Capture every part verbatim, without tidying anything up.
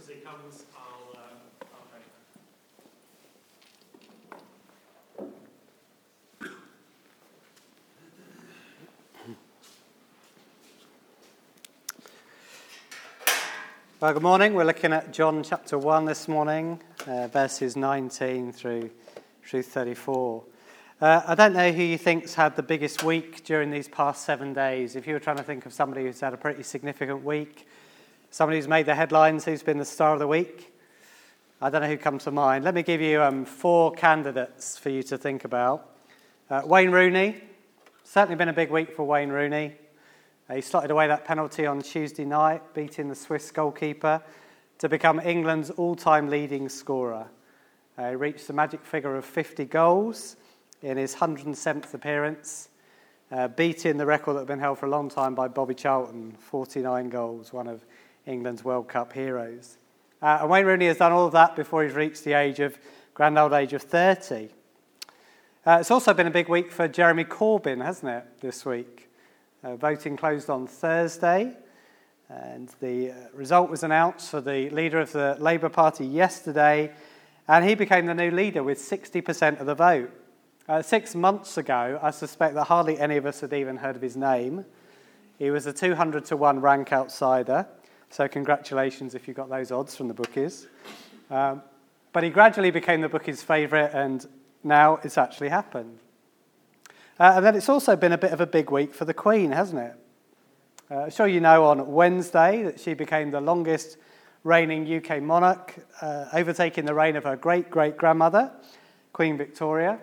he comes, I'll, um, I'll pray. Well, good morning. We're looking at John chapter one this morning, uh, verses nineteen through, through thirty-four. Uh, I don't know who you think's had the biggest week during these past seven days. If you were trying to think of somebody who's had a pretty significant week, somebody who's made the headlines, who's been the star of the week, I don't know who comes to mind. Let me give you um, four candidates for you to think about. Uh, Wayne Rooney. Certainly been a big week for Wayne Rooney. Uh, he slotted away that penalty on Tuesday night, beating the Swiss goalkeeper to become England's all-time leading scorer. Uh, he reached the magic figure of fifty goals in his one hundred seventh appearance, uh, beating the record that had been held for a long time by Bobby Charlton, forty-nine goals, one of England's World Cup heroes. Uh, and Wayne Rooney has done all of that before he's reached the age of, grand old age of thirty. Uh, it's also been a big week for Jeremy Corbyn, hasn't it, this week? Uh, voting closed on Thursday, and the uh, result was announced for the leader of the Labour Party yesterday, and he became the new leader with sixty percent of the vote. Uh, six months ago, I suspect that hardly any of us had even heard of his name. He was a two hundred to one rank outsider, so congratulations if you got those odds from the bookies. Um, but he gradually became the bookies' favourite, and now it's actually happened. Uh, and then it's also been a bit of a big week for the Queen, hasn't it? Uh, I'm sure you know on Wednesday that she became the longest reigning U K monarch, uh, overtaking the reign of her great-great-grandmother, Queen Victoria.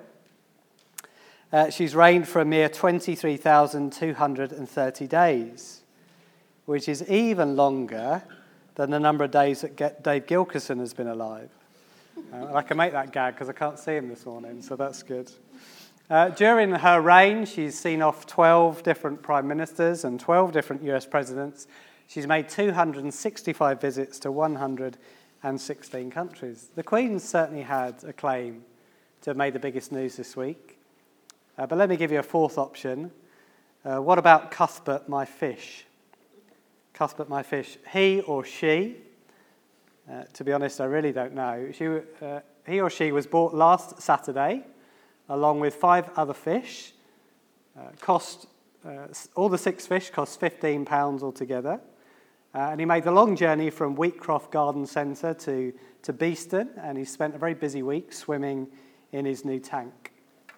Uh, she's reigned for a mere twenty-three thousand two hundred thirty days, which is even longer than the number of days that Dave Gilkerson has been alive. Uh, I can make that gag because I can't see him this morning, so that's good. Uh, during her reign, she's seen off twelve different prime ministers and twelve different U S presidents. She's made two hundred sixty-five visits to one hundred sixteen countries. The Queen's certainly had a claim to have made the biggest news this week. Uh, but let me give you a fourth option. Uh, what about Cuthbert, my fish? Cuthbert, my fish. He or she, uh, to be honest, I really don't know. She, uh, he or she was bought last Saturday, along with five other fish. Uh, cost uh, all the six fish cost fifteen pounds altogether. Uh, and he made the long journey from Wheatcroft Garden Centre to, to Beeston, and he spent a very busy week swimming in his new tank.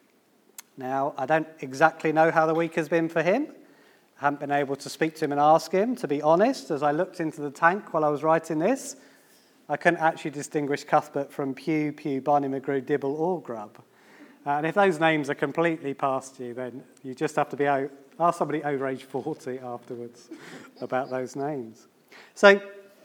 Now, I don't exactly know how the week has been for him. I haven't been able to speak to him and ask him. To be honest, as I looked into the tank while I was writing this, I couldn't actually distinguish Cuthbert from Pew, Pew, Barney McGrew, Dibble or Grub. Uh, and if those names are completely past you, then you just have to be out, ask somebody over age forty afterwards about those names. So,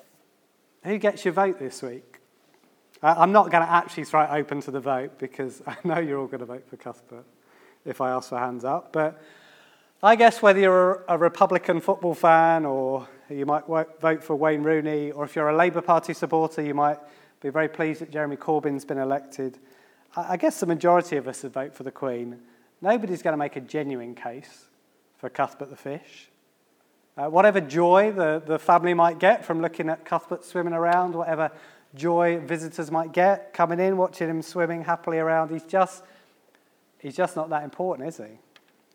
who gets your vote this week? Uh, I'm not going to actually throw it open to the vote because I know you're all going to vote for Cuthbert if I ask for hands up. But I guess whether you're a Republican football fan or you might vote for Wayne Rooney, or if you're a Labour Party supporter, you might be very pleased that Jeremy Corbyn's been elected. I guess the majority of us would vote for the Queen. Nobody's going to make a genuine case for Cuthbert the fish. Uh, whatever joy the, the family might get from looking at Cuthbert swimming around, whatever joy visitors might get coming in, watching him swimming happily around, he's just, he's just not that important, is he?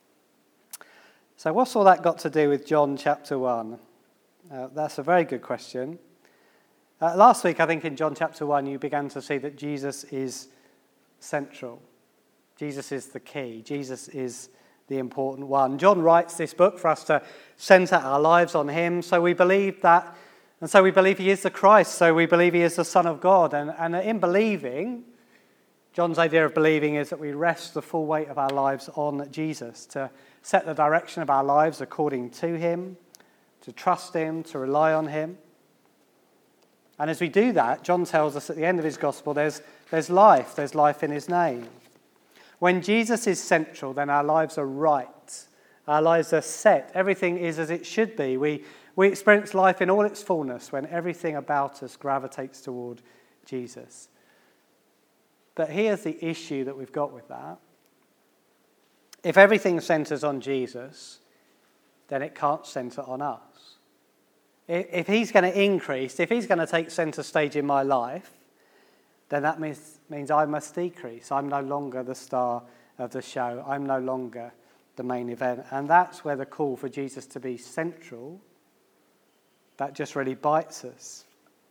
So what's all that got to do with John chapter one? Uh, that's a very good question. Uh, last week, I think in John chapter one, you began to see that Jesus is central. Jesus is the key. Jesus is the important one. John writes this book for us to centre our lives on him. So we believe that, and so we believe he is the Christ. So we believe he is the Son of God. And, and in believing, John's idea of believing is that we rest the full weight of our lives on Jesus, to set the direction of our lives according to him, to trust him, to rely on him. And as we do that, John tells us at the end of his gospel, there's, there's life, there's life in his name. When Jesus is central, then our lives are right. Our lives are set. Everything is as it should be. We, we experience life in all its fullness when everything about us gravitates toward Jesus. But here's the issue that we've got with that. If everything centres on Jesus, then it can't centre on us. If he's going to increase, if he's going to take centre stage in my life, then that means, means I must decrease. I'm no longer the star of the show. I'm no longer the main event. And that's where the call for Jesus to be central, that just really bites us.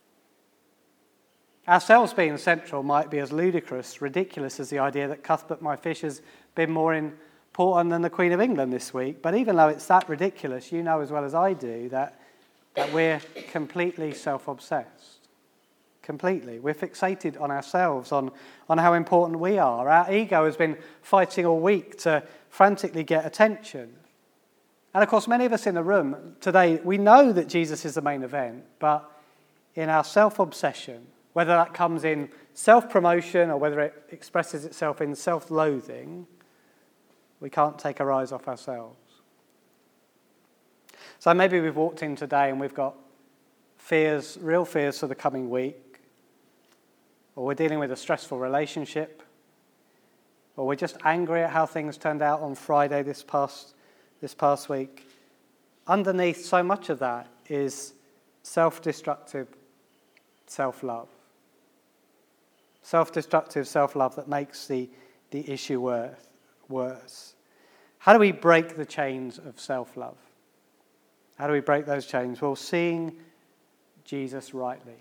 Ourselves being central might be as ludicrous, ridiculous as the idea that Cuthbert, my fish, has been more important than the Queen of England this week. But even though it's that ridiculous, you know as well as I do that, that we're completely self-obsessed. Completely. We're fixated on ourselves, on, on how important we are. Our ego has been fighting all week to frantically get attention. And of course, many of us in the room today, we know that Jesus is the main event, but in our self-obsession, whether that comes in self-promotion or whether it expresses itself in self-loathing, we can't take our eyes off ourselves. So maybe we've walked in today and we've got fears, real fears for the coming week, or we're dealing with a stressful relationship, or we're just angry at how things turned out on Friday this past, this past week. Underneath so much of that is self-destructive self-love. Self-destructive self-love that makes the, the issue worth, worse. How do we break the chains of self-love? How do we break those chains? Well, seeing Jesus rightly.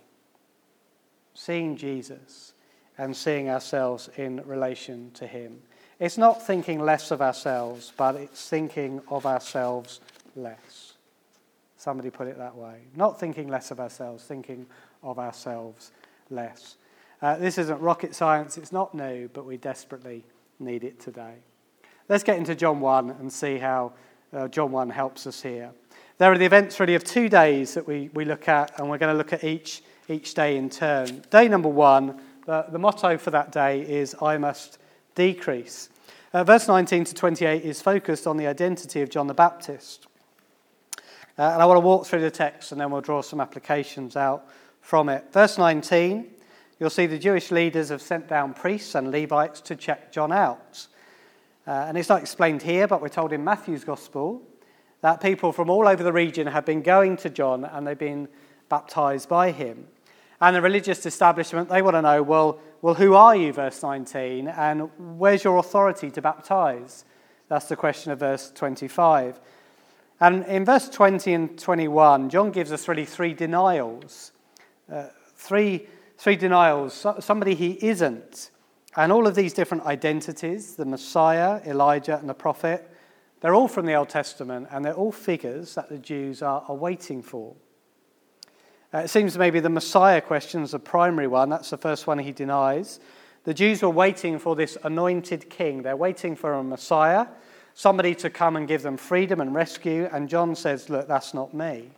Seeing Jesus and seeing ourselves in relation to him. It's not thinking less of ourselves, but it's thinking of ourselves less. Somebody put it that way. Not thinking less of ourselves, thinking of ourselves less. Uh, this isn't rocket science, it's not new, but we desperately need it today. Let's get into John one and see how uh, John one helps us here. There are the events really of two days that we, we look at, and we're going to look at each, each day in turn. Day number one, uh, the motto for that day is, I must decrease. Uh, verse nineteen to twenty-eight is focused on the identity of John the Baptist. Uh, and I want to walk through the text and then we'll draw some applications out from it. Verse nineteen, you'll see the Jewish leaders have sent down priests and Levites to check John out. Uh, and it's not explained here, but we're told in Matthew's Gospel that people from all over the region have been going to John and they've been baptised by him. And the religious establishment, they want to know, well, well, who are you, verse nineteen, and where's your authority to baptise? That's the question of verse twenty-five. And in verse twenty and twenty-one, John gives us really three denials. Uh, three, three denials, so, somebody he isn't. And all of these different identities, the Messiah, Elijah, and the prophet, they're all from the Old Testament, and they're all figures that the Jews are, are waiting for. Uh, it seems maybe the Messiah question is the primary one. That's the first one he denies. The Jews were waiting for this anointed king. They're waiting for a Messiah, somebody to come and give them freedom and rescue. And John says, look, that's not me.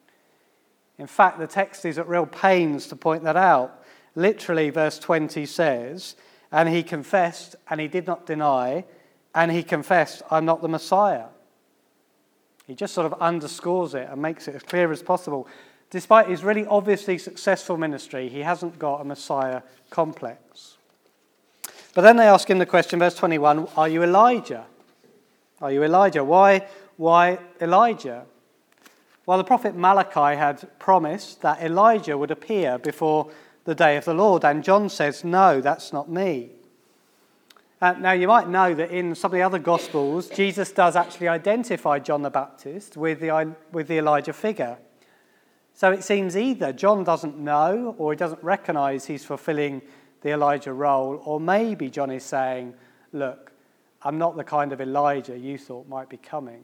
In fact, the text is at real pains to point that out. Literally, verse twenty says, and he confessed, and he did not deny, and he confessed, I'm not the Messiah. He just sort of underscores it and makes it as clear as possible. Despite his really obviously successful ministry, he hasn't got a Messiah complex. But then they ask him the question, verse twenty-one, are you Elijah? Are you Elijah? Why, why Elijah? Well, the prophet Malachi had promised that Elijah would appear before the day of the Lord, and John says, no, that's not me. Uh, now, you might know that in some of the other Gospels, Jesus does actually identify John the Baptist with the, with the Elijah figure. So it seems either John doesn't know or he doesn't recognise he's fulfilling the Elijah role, or maybe John is saying, look, I'm not the kind of Elijah you thought might be coming.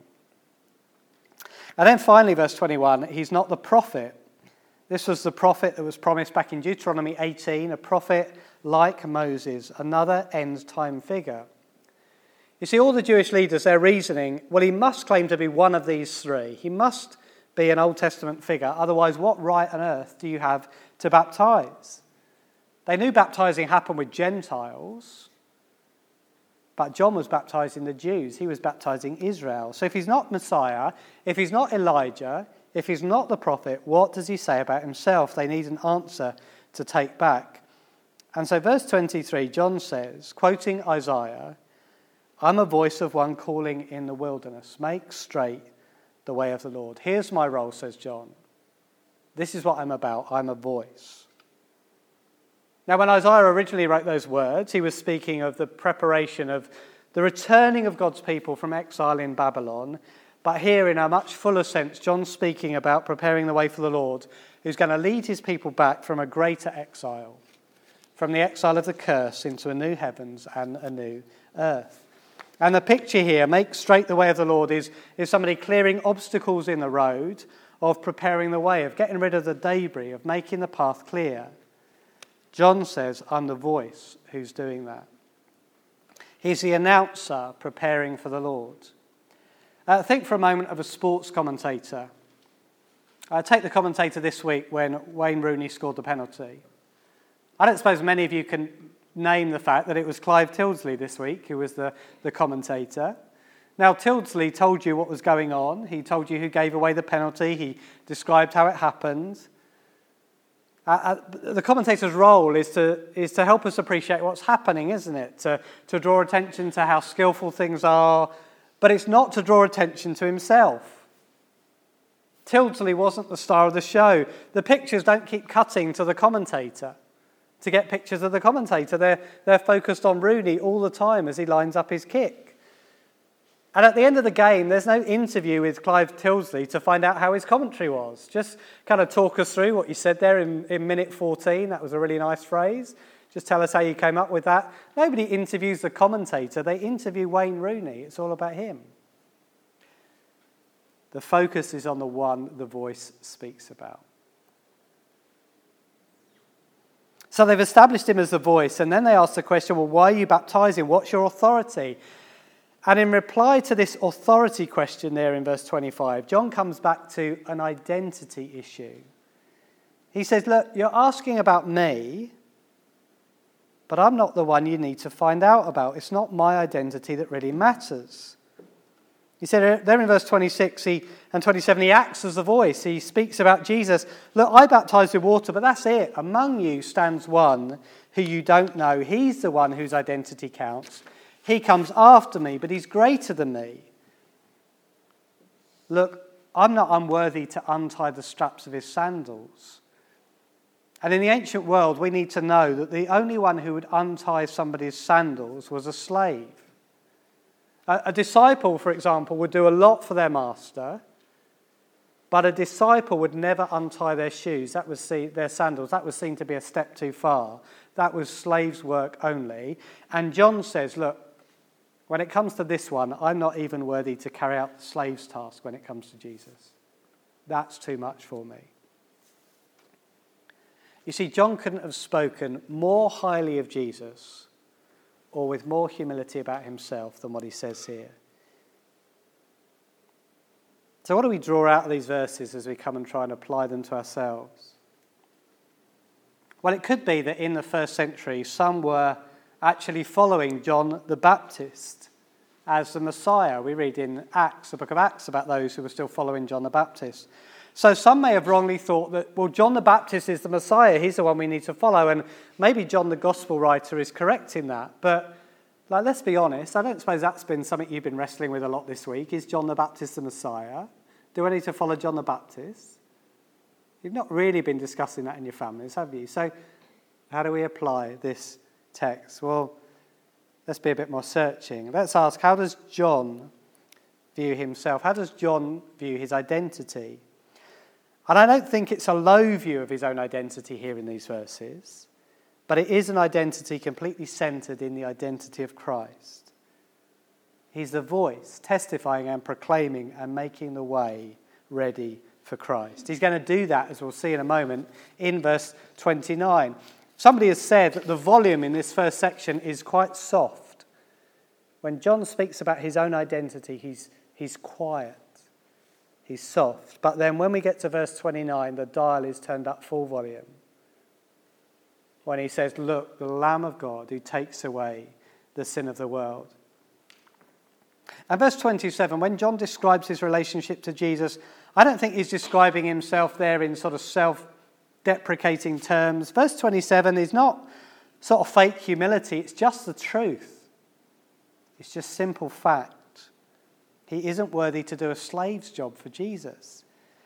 And then finally, verse twenty-one, he's not the prophet. This was the prophet that was promised back in Deuteronomy eighteen, a prophet like Moses, another end-time figure. You see, all the Jewish leaders, they're reasoning, well, he must claim to be one of these three. He must be an Old Testament figure. Otherwise, what right on earth do you have to baptize? They knew baptizing happened with Gentiles, but John was baptizing the Jews. He was baptizing Israel. So if he's not Messiah, if he's not Elijah, if he's not the prophet, what does he say about himself? They need an answer to take back. And so verse twenty-three, John says, quoting Isaiah, I'm a voice of one calling in the wilderness, make straight the way of the Lord. Here's my role, says John. This is what I'm about. I'm a voice. Now, when Isaiah originally wrote those words, he was speaking of the preparation of the returning of God's people from exile in Babylon. But here, in a much fuller sense, John's speaking about preparing the way for the Lord, who's going to lead his people back from a greater exile, from the exile of the curse into a new heavens and a new earth. And the picture here, make straight the way of the Lord, is, is somebody clearing obstacles in the road, of preparing the way, of getting rid of the debris, of making the path clear. John says, I'm the voice who's doing that. He's the announcer preparing for the Lord. Uh, think for a moment of a sports commentator. Uh, take the commentator this week when Wayne Rooney scored the penalty. I don't suppose many of you can name the fact that it was Clive Tildesley this week who was the, the commentator. Now, Tildesley told you what was going on. He told you who gave away the penalty. He described how it happened. Uh, uh, the commentator's role is to is to help us appreciate what's happening, isn't it? To, to draw attention to how skillful things are, but it's not to draw attention to himself. Tildesley wasn't the star of the show. The pictures don't keep cutting to the commentator to get pictures of the commentator. They're, they're focused on Rooney all the time as he lines up his kick. And at the end of the game, there's no interview with Clive Tildesley to find out how his commentary was. Just kind of talk us through what you said there in, in minute fourteen. That was a really nice phrase. Just tell us how you came up with that. Nobody interviews the commentator. They interview Wayne Rooney. It's all about him. The focus is on the one the voice speaks about. So they've established him as the voice, and then they ask the question, well, why are you baptizing? What's your authority? And in reply to this authority question there in verse twenty-five, John comes back to an identity issue. He says, look, you're asking about me, but I'm not the one you need to find out about. It's not my identity that really matters. He said there in verse twenty-six he, and twenty-seven, he acts as a voice. He speaks about Jesus. Look, I baptize with water, but that's it. Among you stands one who you don't know. He's the one whose identity counts. He comes after me, but he's greater than me. Look, I'm not unworthy to untie the straps of his sandals. And in the ancient world, we need to know that the only one who would untie somebody's sandals was a slave. A, a disciple, for example, would do a lot for their master, but a disciple would never untie their shoes. That was see, their sandals. That was seen to be a step too far. That was slaves' work only. And John says, look, when it comes to this one, I'm not even worthy to carry out the slave's task when it comes to Jesus. That's too much for me. You see, John couldn't have spoken more highly of Jesus or with more humility about himself than what he says here. So what do we draw out of these verses as we come and try and apply them to ourselves? Well, it could be that in the first century, some were actually following John the Baptist as the Messiah. We read in Acts, the book of Acts, about those who were still following John the Baptist. So some may have wrongly thought that, well, John the Baptist is the Messiah. He's the one we need to follow. And maybe John the Gospel writer is correct in that. But like, let's be honest, I don't suppose that's been something you've been wrestling with a lot this week. Is John the Baptist the Messiah? Do I need to follow John the Baptist? You've not really been discussing that in your families, have you? So how do we apply this text? Well, let's be a bit more searching. Let's ask, how does John view himself? How does John view his identity? And I don't think it's a low view of his own identity here in these verses, but it is an identity completely centered in the identity of Christ. He's the voice testifying and proclaiming and making the way ready for Christ. He's going to do that, as we'll see in a moment, in verse twenty-nine. Somebody has said that the volume in this first section is quite soft. When John speaks about his own identity, he's, he's quiet, he's soft. But then when we get to verse twenty-nine, the dial is turned up full volume. When he says, look, the Lamb of God who takes away the sin of the world. And verse twenty-seven, when John describes his relationship to Jesus, I don't think he's describing himself there in sort of self-deprecating terms. Verse twenty-seven is not sort of fake humility, it's just the truth. It's just simple fact. He isn't worthy to do a slave's job for Jesus.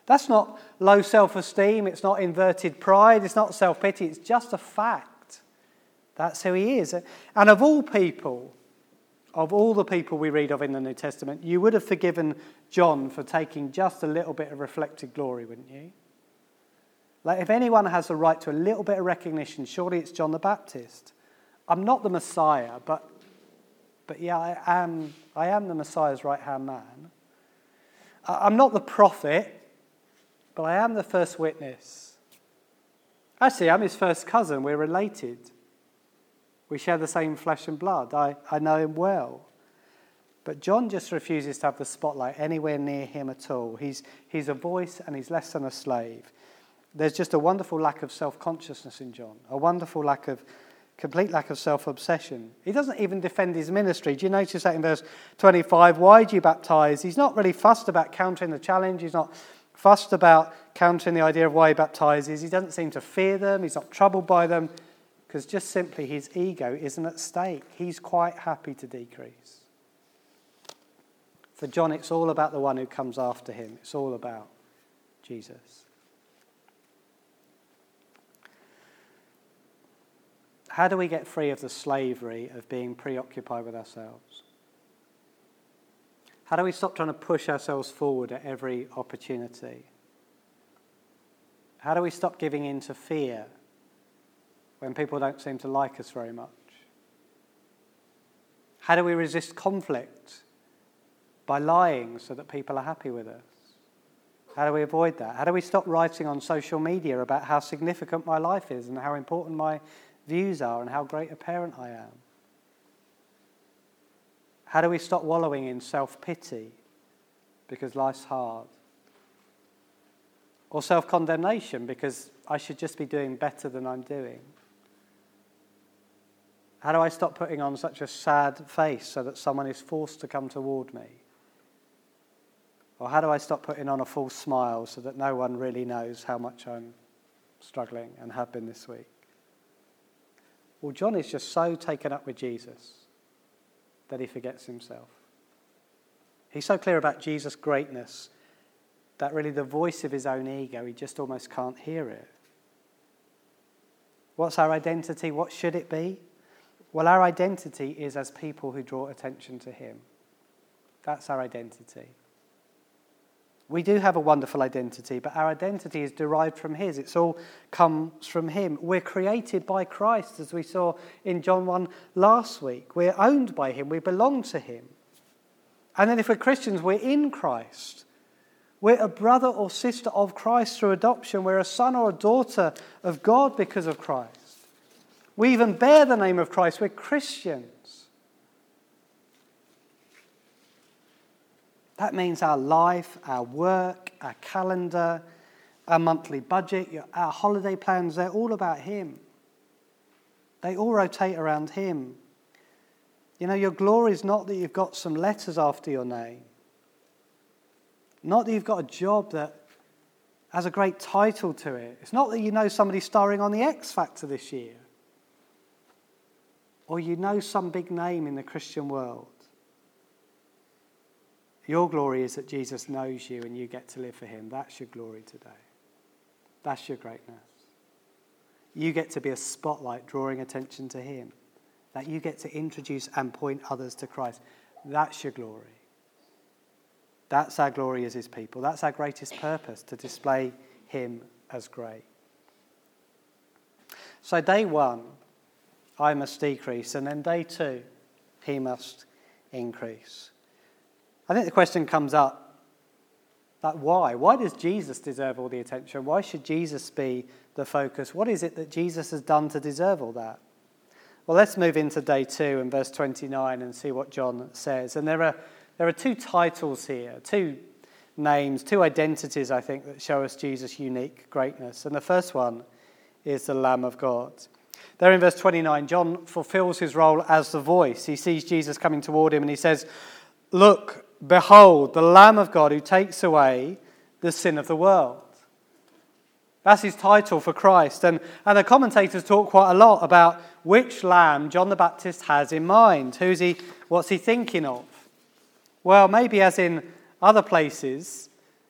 That's not low self-esteem, it's not inverted pride, it's not self-pity, it's just a fact. That's who he is. And of all people, of all the people we read of in the New Testament, you would have forgiven John for taking just a little bit of reflected glory, wouldn't you? Like, if anyone has a right to a little bit of recognition, surely it's John the Baptist. I'm not the Messiah, but but yeah, I am I am the Messiah's right-hand man. I'm not the prophet, but I am the first witness. Actually, I'm his first cousin. We're related. We share the same flesh and blood. I, I know him well. But John just refuses to have the spotlight anywhere near him at all. He's, he's a voice and he's less than a slave. There's just a wonderful lack of self-consciousness in John, a wonderful lack of, complete lack of self-obsession. He doesn't even defend his ministry. Do you notice that in verse twenty-five? Why do you baptize? He's not really fussed about countering the challenge. He's not fussed about countering the idea of why he baptizes. He doesn't seem to fear them. He's not troubled by them, because just simply his ego isn't at stake. He's quite happy to decrease. For John, it's all about the one who comes after him. It's all about Jesus. How do we get free of the slavery of being preoccupied with ourselves? How do we stop trying to push ourselves forward at every opportunity? How do we stop giving in to fear when people don't seem to like us very much? How do we resist conflict by lying so that people are happy with us? How do we avoid that? How do we stop writing on social media about how significant my life is and how important my views are and how great a parent I am? How do we stop wallowing in self-pity because life's hard? Or self-condemnation because I should just be doing better than I'm doing? How do I stop putting on such a sad face so that someone is forced to come toward me? Or how do I stop putting on a false smile so that no one really knows how much I'm struggling and have been this week? Well, John is just so taken up with Jesus that he forgets himself. He's so clear about Jesus' greatness that really the voice of his own ego, he just almost can't hear it. What's our identity? What should it be? Well, our identity is as people who draw attention to him. That's our identity. We do have a wonderful identity, but our identity is derived from his. It's all comes from him. We're created by Christ, as we saw in John one last week. We're owned by him. We belong to him. And then if we're Christians, we're in Christ. We're a brother or sister of Christ through adoption. We're a son or a daughter of God because of Christ. We even bear the name of Christ. We're Christians. That means our life, our work, our calendar, our monthly budget, our holiday plans, they're all about him. They all rotate around him. You know, your glory is not that you've got some letters after your name. Not that you've got a job that has a great title to it. It's not that you know somebody starring on the X Factor this year. Or you know some big name in the Christian world. Your glory is that Jesus knows you and you get to live for him. That's your glory today. That's your greatness. You get to be a spotlight drawing attention to him. That you get to introduce and point others to Christ. That's your glory. That's our glory as his people. That's our greatest purpose, to display him as great. So day one, I must decrease, and then day two, he must increase. I think the question comes up, like why? Why does Jesus deserve all the attention? Why should Jesus be the focus? What is it that Jesus has done to deserve all that? Well, let's move into day two and verse twenty-nine and see what John says. And there are there are two titles here, two names, two identities, I think, that show us Jesus' unique greatness. And the first one is the Lamb of God. There in verse twenty-nine, John fulfills his role as the voice. He sees Jesus coming toward him and he says, "Look, behold, the Lamb of God who takes away the sin of the world." That's his title for Christ. And, and the commentators talk quite a lot about which lamb John the Baptist has in mind. Who's he? What's he thinking of? Well, maybe as in other places,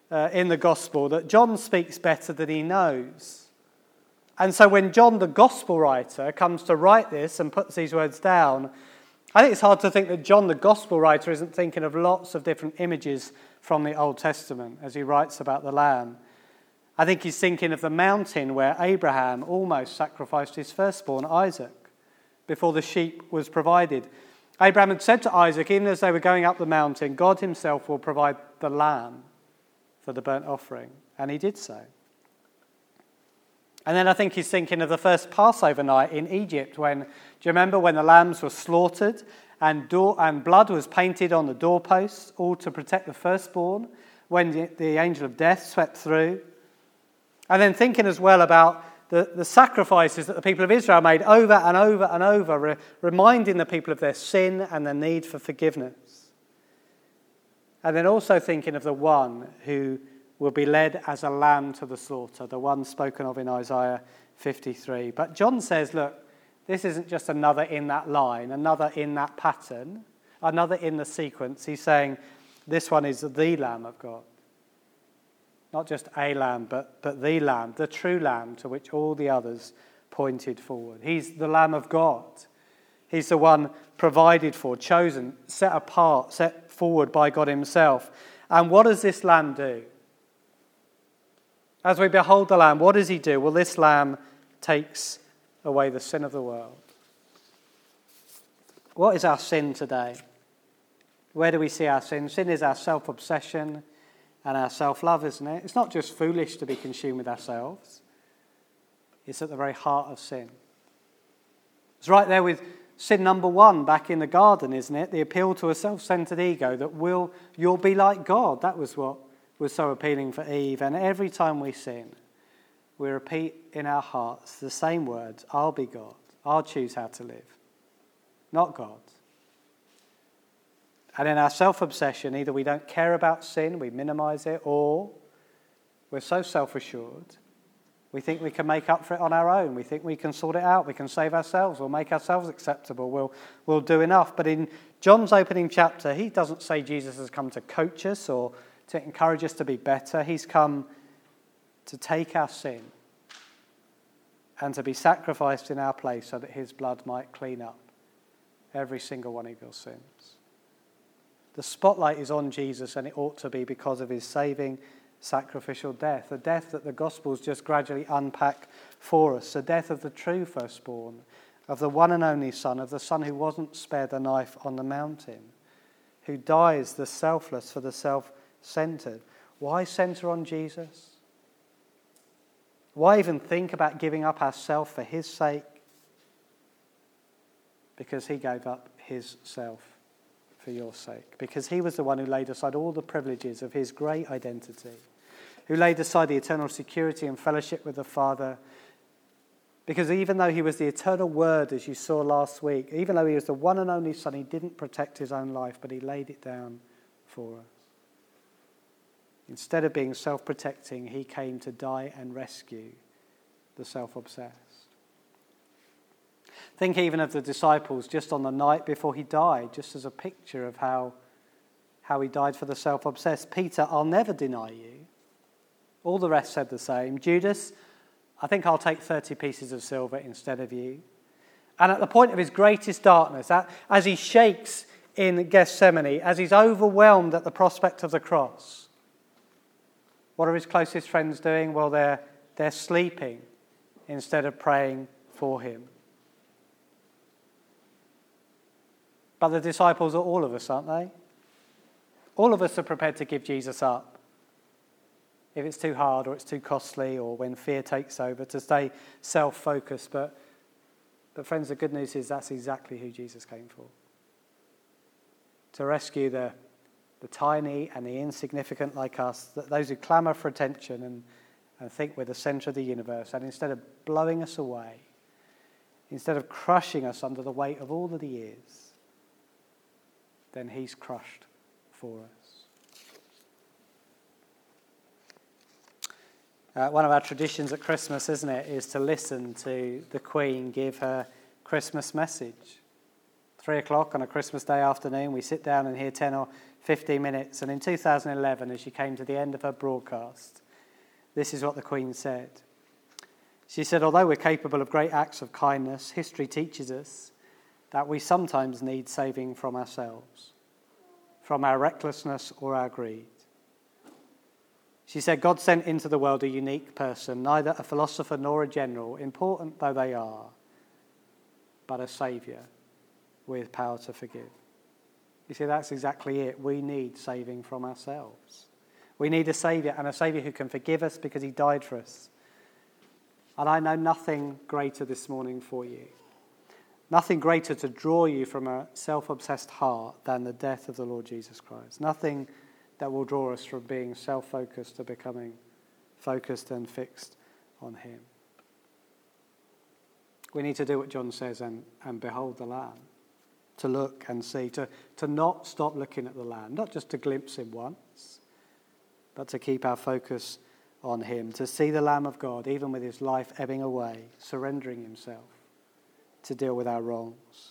uh, in the gospel that John speaks better than he knows. And so when John, the gospel writer, comes to write this and puts these words down, I think it's hard to think that John, the gospel writer, isn't thinking of lots of different images from the Old Testament as he writes about the lamb. I think he's thinking of the mountain where Abraham almost sacrificed his firstborn, Isaac, before the sheep was provided. Abraham had said to Isaac, even as they were going up the mountain, God himself will provide the lamb for the burnt offering. And he did so. And then I think he's thinking of the first Passover night in Egypt when, do you remember when the lambs were slaughtered and door, and blood was painted on the doorposts, all to protect the firstborn, when the, the angel of death swept through. And then thinking as well about the, the sacrifices that the people of Israel made over and over and over, re- reminding the people of their sin and their need for forgiveness. And then also thinking of the one who will be led as a lamb to the slaughter, the one spoken of in Isaiah fifty-three. But John says, look, this isn't just another in that line, another in that pattern, another in the sequence. He's saying this one is the Lamb of God. Not just a lamb, but, but the Lamb, the true Lamb to which all the others pointed forward. He's the Lamb of God. He's the one provided for, chosen, set apart, set forward by God himself. And what does this Lamb do? As we behold the Lamb, what does he do? Well, this Lamb takes away the sin of the world. What is our sin today? Where do we see our sin? Sin is our self-obsession and our self-love, isn't it? It's not just foolish to be consumed with ourselves. It's at the very heart of sin. It's right there with sin number one back in the garden, isn't it? The appeal to a self-centered ego that will, you'll be like God. That was what was so appealing for Eve. And every time we sin, we repeat in our hearts the same words, I'll be God. I'll choose how to live. Not God. And in our self-obsession, either we don't care about sin, we minimize it, or we're so self-assured, we think we can make up for it on our own. We think we can sort it out. We can save ourselves. We'll make ourselves acceptable. We'll, we'll do enough. But in John's opening chapter, he doesn't say Jesus has come to coach us or to encourage us to be better. He's come to take our sin and to be sacrificed in our place so that his blood might clean up every single one of your sins. The spotlight is on Jesus, and it ought to be because of his saving sacrificial death, a death that the Gospels just gradually unpack for us, the death of the true firstborn, of the one and only Son, of the Son who wasn't spared the knife on the mountain, who dies the selfless for the self-centered. Why center on Jesus? Why even think about giving up ourself for his sake? Because he gave up his self for your sake. Because he was the one who laid aside all the privileges of his great identity, who laid aside the eternal security and fellowship with the Father. Because even though he was the eternal Word, as you saw last week, even though he was the one and only Son, he didn't protect his own life, but he laid it down for us. Instead of being self-protecting, he came to die and rescue the self-obsessed. Think even of the disciples just on the night before he died, just as a picture of how, how he died for the self-obsessed. Peter, I'll never deny you. All the rest said the same. Judas, I think I'll take thirty pieces of silver instead of you. And at the point of his greatest darkness, as he shakes in Gethsemane, as he's overwhelmed at the prospect of the cross, what are his closest friends doing? Well, they're, they're sleeping instead of praying for him. But the disciples are all of us, aren't they? All of us are prepared to give Jesus up if it's too hard or it's too costly or when fear takes over, to stay self-focused. But, but friends, the good news is that's exactly who Jesus came for. To rescue the, the tiny and the insignificant like us, those who clamour for attention and, and think we're the centre of the universe. And instead of blowing us away, instead of crushing us under the weight of all that he is, then he's crushed for us. Uh, one of our traditions at Christmas, isn't it, is to listen to the Queen give her Christmas message. Three o'clock on a Christmas day afternoon, we sit down and hear ten or fifteen minutes. And in two thousand eleven, as she came to the end of her broadcast, this is what the Queen said. She said, although we're capable of great acts of kindness, history teaches us that we sometimes need saving from ourselves, from our recklessness or our greed. She said, God sent into the world a unique person, neither a philosopher nor a general, important though they are, but a saviour with power to forgive. You see, that's exactly it. We need saving from ourselves. We need a saviour, and a saviour who can forgive us because he died for us. And I know nothing greater this morning for you, nothing greater to draw you from a self-obsessed heart than the death of the Lord Jesus Christ. Nothing that will draw us from being self-focused to becoming focused and fixed on him. We need to do what John says and, and behold the Lamb, to look and see, to, to not stop looking at the Lamb, not just to glimpse him once, but to keep our focus on him, to see the Lamb of God, even with his life ebbing away, surrendering himself to deal with our wrongs.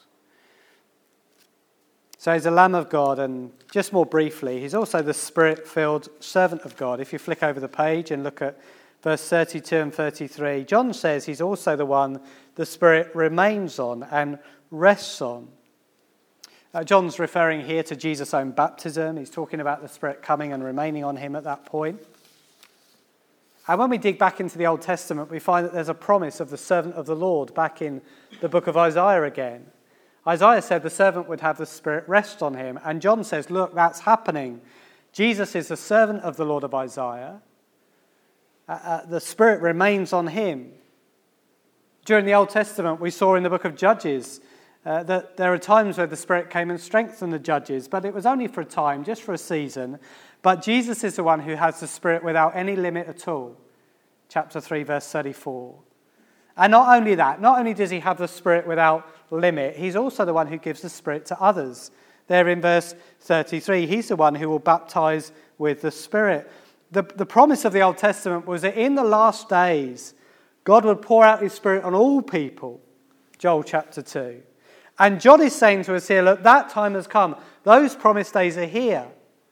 So he's the Lamb of God, and just more briefly, he's also the Spirit-filled servant of God. If you flick over the page and look at verse thirty-two and thirty-three, John says he's also the one the Spirit remains on and rests on. Uh, John's referring here to Jesus' own baptism. He's talking about the Spirit coming and remaining on him at that point. And when we dig back into the Old Testament, we find that there's a promise of the servant of the Lord back in the book of Isaiah again. Isaiah said the servant would have the Spirit rest on him. And John says, look, that's happening. Jesus is the servant of the Lord of Isaiah. Uh, uh, the Spirit remains on him. During the Old Testament, we saw in the book of Judges uh, that there are times where the Spirit came and strengthened the judges, but it was only for a time, just for a season. But Jesus is the one who has the Spirit without any limit at all. Chapter three, verse thirty-four. And not only that, not only does he have the Spirit without limit, he's also the one who gives the Spirit to others. There in verse thirty-three, he's the one who will baptize with the Spirit. The, the promise of the Old Testament was that in the last days, God would pour out his Spirit on all people. Joel chapter two. And John is saying to us here, look, that time has come. Those promised days are here.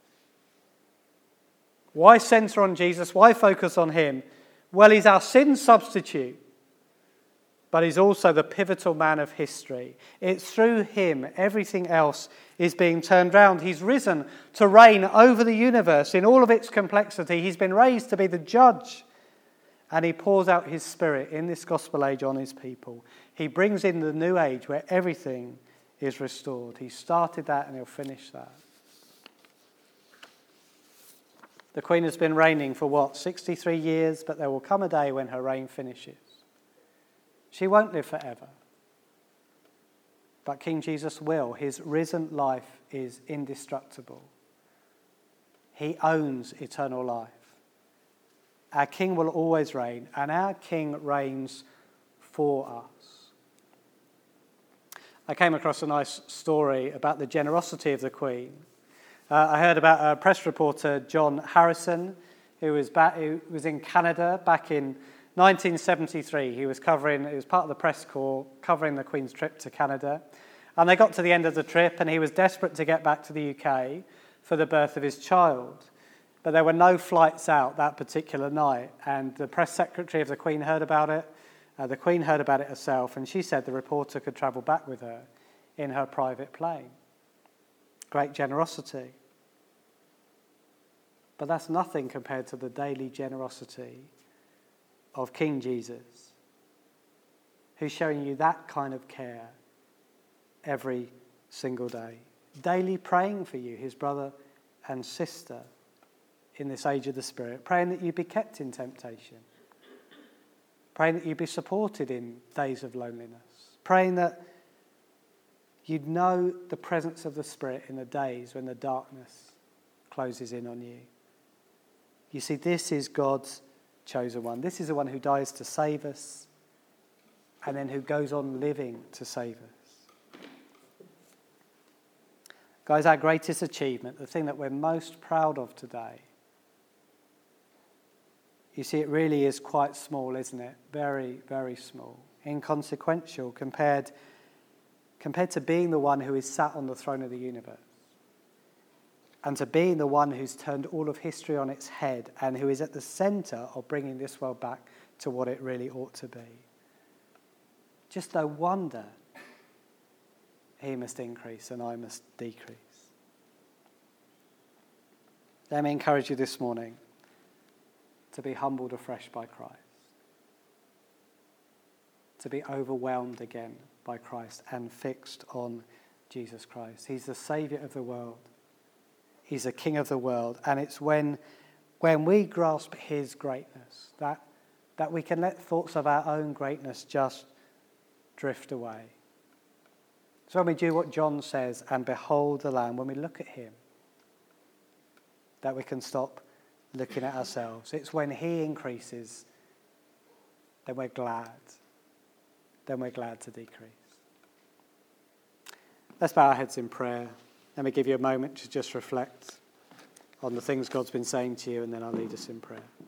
Why centre on Jesus? Why focus on him? Well, he's our sin substitute, but he's also the pivotal man of history. It's through him everything else is being turned round. He's risen to reign over the universe in all of its complexity. He's been raised to be the judge, and he pours out his Spirit in this gospel age on his people. He brings in the new age where everything is restored. He started that and he'll finish that. The Queen has been reigning for what, sixty-three years, but there will come a day when her reign finishes. She won't live forever. But King Jesus will. His risen life is indestructible. He owns eternal life. Our King will always reign, and our King reigns for us. I came across a nice story about the generosity of the Queen. Uh, I heard about a press reporter, John Harrison, who was, back, who was in Canada back in nineteen seventy-three. He was covering, he was part of the press corps covering the Queen's trip to Canada. And they got to the end of the trip and he was desperate to get back to the U K for the birth of his child. But there were no flights out that particular night. And the press secretary of the Queen heard about it. Uh, the Queen heard about it herself, and she said the reporter could travel back with her in her private plane. Great generosity. But that's nothing compared to the daily generosity of King Jesus, who's showing you that kind of care every single day. Daily praying for you, his brother and sister, in this age of the Spirit, praying that you be kept in temptation, praying that you be supported in days of loneliness, praying that you'd know the presence of the Spirit in the days when the darkness closes in on you. You see, this is God's chosen one. This is the one who dies to save us and then who goes on living to save us. Guys, our greatest achievement, the thing that we're most proud of today, you see, it really is quite small, isn't it? Very, very small. Inconsequential compared, compared to being the one who is sat on the throne of the universe. and to being the one who's turned all of history on its head and who is at the centre of bringing this world back to what it really ought to be. Just no wonder he must increase and I must decrease. Let me encourage you this morning to be humbled afresh by Christ, to be overwhelmed again by Christ and fixed on Jesus Christ. He's the Saviour of the world. He's the King of the world. And it's when, when we grasp his greatness that, that we can let thoughts of our own greatness just drift away. So when we do what John says and behold the Lamb, when we look at him, that we can stop looking at ourselves. It's when he increases, then we're glad. Then we're glad to decrease. Let's bow our heads in prayer. Let me give you a moment to just reflect on the things God's been saying to you, and then I'll lead us in prayer.